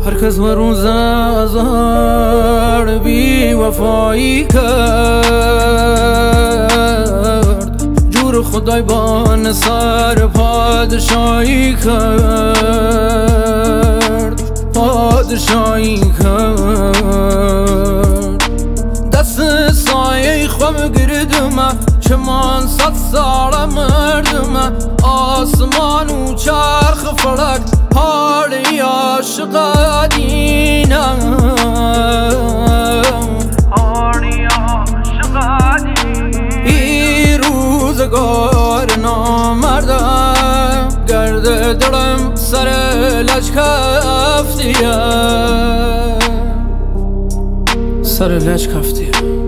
هر کس و روز ازار بی وفایی کرد، جور خدای با نصر پادشاهی کرد، پادشاهی کرد. دست سایه خواب گردم چمان 100 سال مردم، آسمان و چرخ فلک حالی عاشق دینم، حالی عاشق دینم. ای روزگار نامردم، گرد دلم سر لج کفتیه، سر لج کفتیه.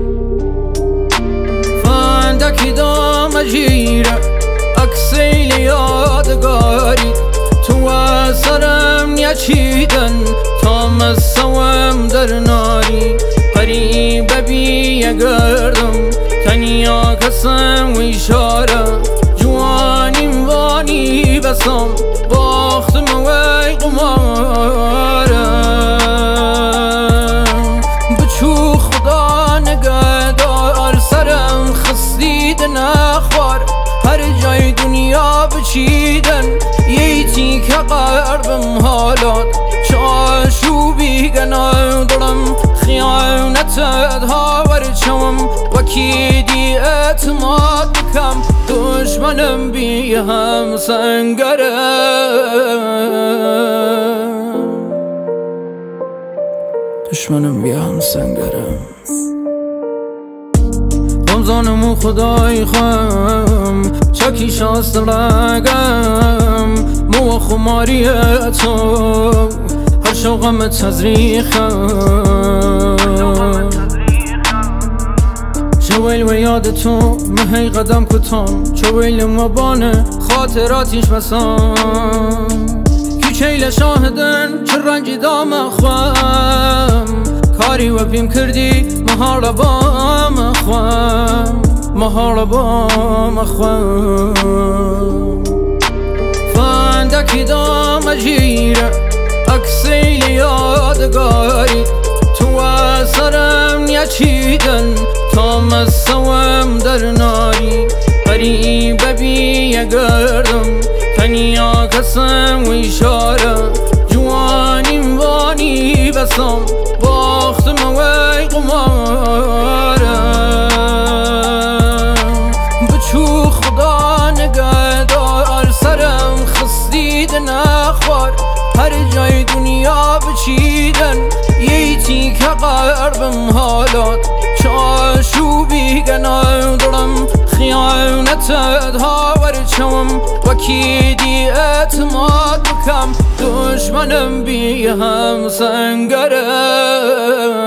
فندکی دام جیره اکسیل یادگاری، تو سرم یچیدن تا مسوم در ناری. قریب بی گردم تنیا کسم و اشاره، جوانیم وانی بسم باختم وی قمارم. بچو خدا نگهدار سرم خستید نخوار، هر جای دنیا بچیدن ییتی که قربم حالات. چاشوبی گناه دلم خیانتت هاور چوم، وکیدی اعتماد بکم دشمنم بی هم سنگرم، دشمنم بی هم سنگرم. رمضانم و خدای خم چکی شاست لگم، مو خماری تو هر شوقم تزریخم. چویل و یاد تو مهی قدم کتام، چویل مبانه خاطراتیش بسام. کیچیل شاهدن چه رنجی دام خوام، کاری و بیم کردی مهار بام خوام، مهار بام خوام. فندکی دام جیره اکسیل یادگاری، تو سرم یچیدن تا مسوم در ناری. قریب بی گردم تنیا کسم و اشاره، جوانیم وانی بسم باختم وی قمارم. بچو خدا نگهدار سرم خستید نخوار، هر جای دنیا بچیدن ییتی که قربم حالات. چاشوبی گناه دلم خیانتت هاور چوم، وکیدی اعتماد بکم دشمنم بی هم سنگرم.